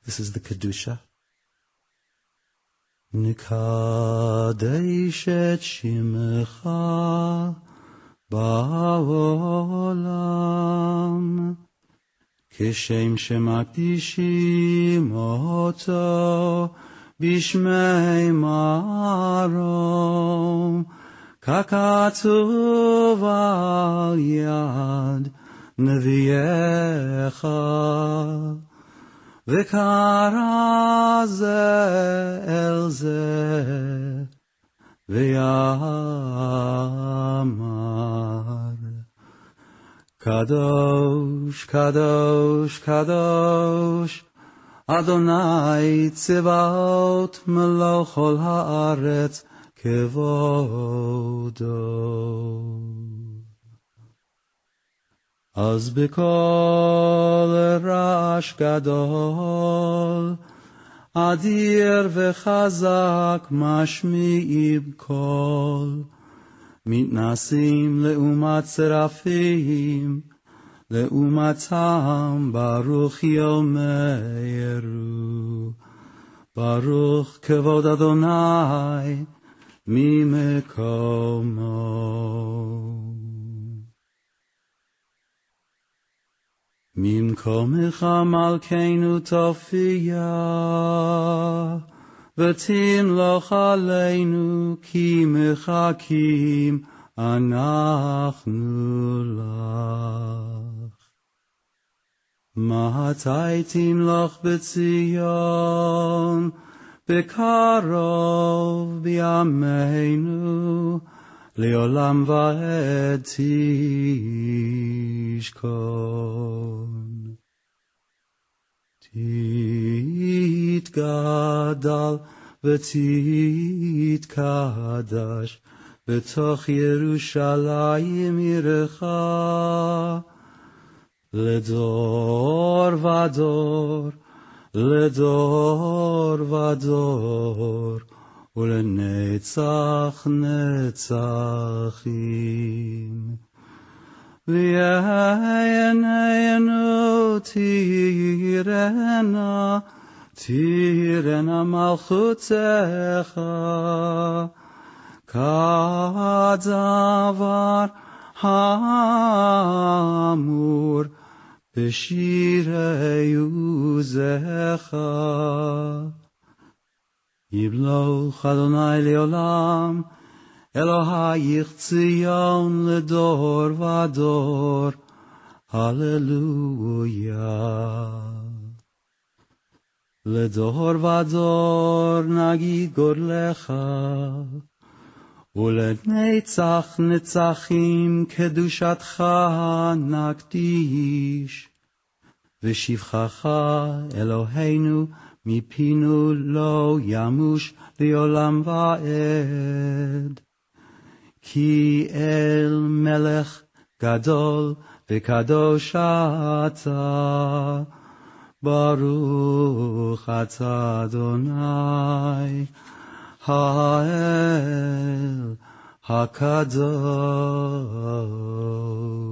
This is the Kedusha. Nikadesh et Shimcha ba'olam Kishem shemakdishim oto bishmei marom kakatuv al yad neviyecha v'kara ze el ze v'yamar Kadosh, Kadosh, Kadosh, Adonai Tzevaot Melech Kol Haaretz Kevodo. Az b'kol rash gadol, Adir v'chazak mashmi'im kol, מתנסים לעומת צרפים, לעומתם ברוך יאמרו, ברוך כבוד אדוני ממקומו. ממקומך מלכנו תופיע, ותמלוך עלינו כי מחכים אנחנו לך. מתי תמלוך בציון, בקרוב בימינו, לעולם ועד תשכון. תתגדל ותתקדש בתוך ירושלים עירך, לדור ודור, לדור ודור, ולנצח נצחים. ויעננו תירנה, תירנה מלכותך, כדבר האמור בשירי עוזך. ימלוך אדוני לעולם, אלוהיך ציון לדור ודור, הללויה. לדור ודור נגיד גודלך, ולנצח נצחים קדושתך נקדיש. ושבחך אלוהינו מפינו לא ימוש לעולם ועד. כי אל מלך גדול וקדוש אתה, ברוך אתה אדוני האל הקדוש.